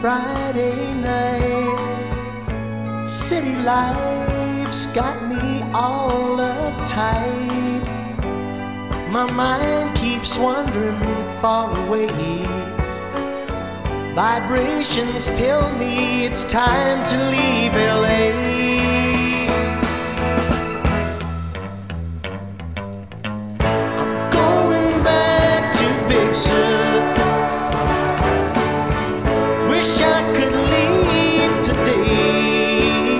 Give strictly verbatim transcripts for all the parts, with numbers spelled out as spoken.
Friday night. City life's got me all uptight. My mind keeps wandering far away. Vibrations tell me it's time to leave L A. I'm going back to Big Sur. Wish I could leave today.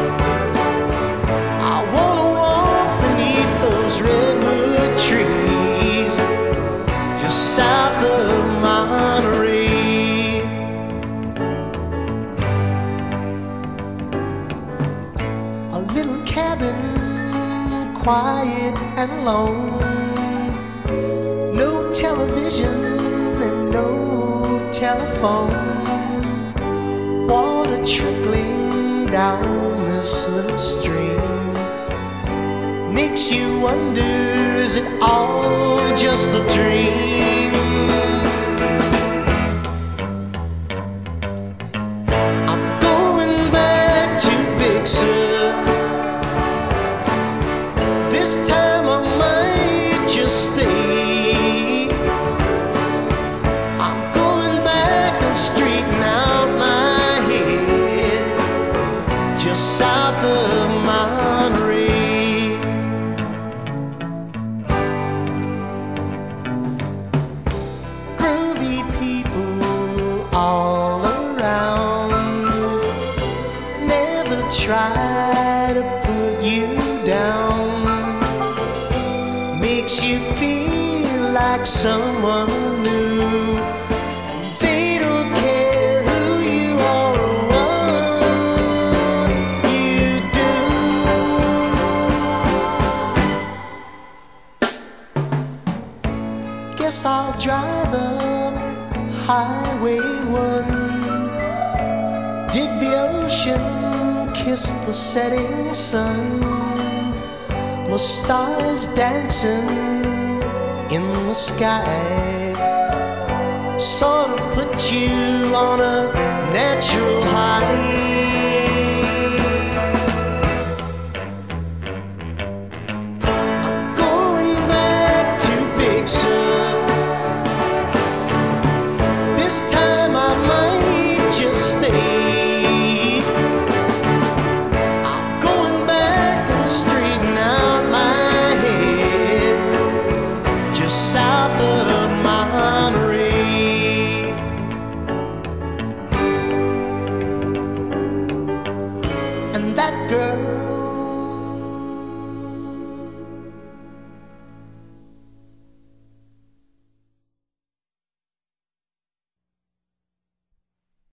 I wanna walk beneath those redwood trees just south of Monterey. A little cabin, quiet and alone. No television and no telephone. Water trickling down this little stream makes you wonder, is it all just a dream? I'm going back to Big Sur. This time I might just stay. I'm going back and straighten out my head just south of Monterey. Groovy people all around, never try to put you down. Makes you feel like someone new. They don't care who you are or what you do. Guess I'll drive up Highway one, dig the ocean, kiss the setting sun. The stars dancing in the sky sort of put you on a natural high.